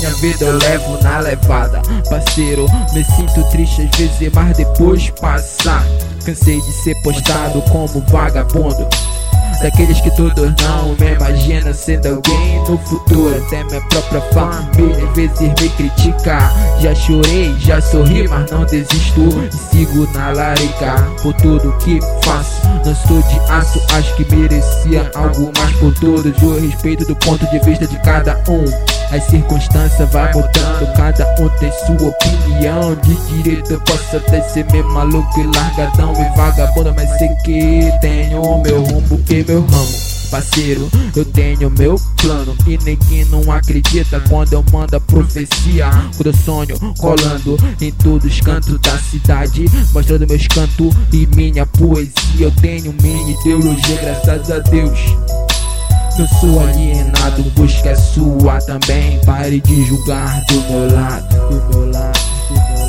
minha vida eu levo na levada. Parceiro, me sinto triste às vezes, mas depois passa. Cansei de ser postado como vagabundo, daqueles que todos não me imaginam sendo alguém no futuro. Até minha própria família às vezes me critica. Já chorei, já sorri, mas não desisto e sigo na larica por tudo que faço. Não sou de aço, acho que merecia algo mais por todos. O respeito do ponto de vista de cada um. As circunstâncias vai mudando, cada um tem sua opinião. De direito eu posso até ser meio maluco e largadão e vagabundo, mas sei que tenho o meu rumo e meu ramo. Parceiro, eu tenho meu plano e ninguém não acredita quando eu mando a profecia. Quando eu sonho colando em todos os cantos da cidade, mostrando meus cantos e minha poesia. Eu tenho minha ideologia, graças a Deus. Eu sou alienado, busca é sua também. Pare de julgar do meu lado, do meu lado, do meu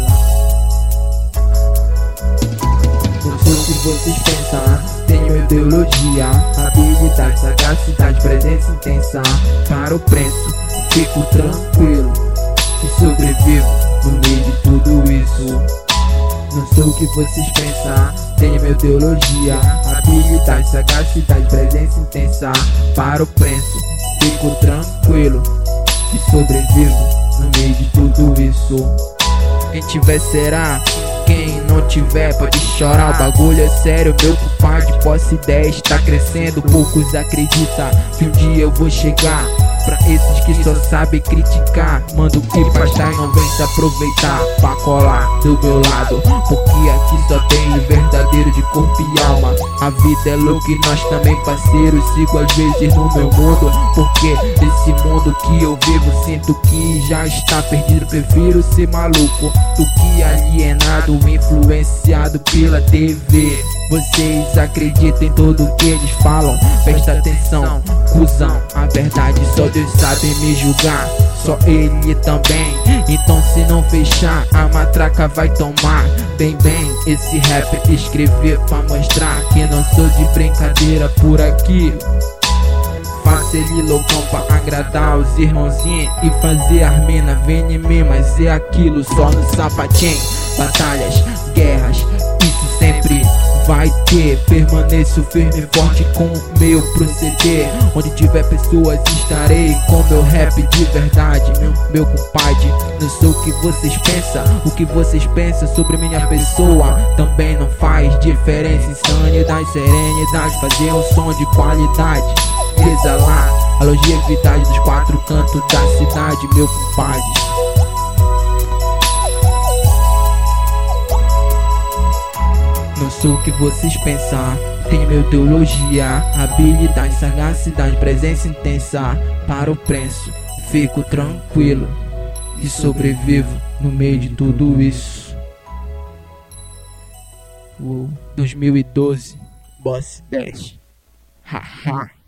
lado. Não sei o que vocês pensam, tenho ideologia, habilidade, sagacidade, presença intensa. Para o preço, fico tranquilo e sobrevivo no meio de tudo isso. Não sei o que vocês pensam, tenho minha ideologia, habilidade, sagacidade, presença intensa. Para o preço, fico tranquilo e sobrevivo no meio de tudo isso. Quem tiver será, quem não tiver pode chorar. O bagulho é sério, meu compadre, posse 10 tá crescendo. Poucos acreditam que um dia eu vou chegar. Pra esses que só sabem criticar, mando que pastar e não vem se aproveitar pra colar do meu lado, porque aqui só tem verdadeiro de corpo e alma. A vida é louca e nós também parceiros. Sigo às vezes no meu mundo, porque esse mundo que eu vivo sinto que já está perdido. Prefiro ser maluco do que alienado, influenciado pela TV. Vocês acreditam em tudo que eles falam, presta atenção, cuzão. A verdade só Deus sabe me julgar, só Ele também. Então se não fechar, a matraca vai tomar. Bem, esse rap escrever pra mostrar que não sou de brincadeira por aqui. Faço ele loucão pra agradar os irmãozinhos e fazer as mina vem em mim, mas é aquilo só no sapatinho. Batalhas, guerras, isso sempre vai ter. Permaneço firme e forte com o meu proceder. Onde tiver pessoas estarei com meu rap de verdade. Meu compadre, não sei o que vocês pensam. O que vocês pensam sobre minha pessoa também não faz diferença. Insanidade, serenidade, fazer um som de qualidade. Exalar a longevidade dos quatro cantos da cidade, meu compadre. Não sei o que vocês pensam, tenho minha ideologia, habilidade, sagacidade, presença intensa. Para o preço, fico tranquilo e sobrevivo no meio de tudo isso. 2012, Boss 10. Haha.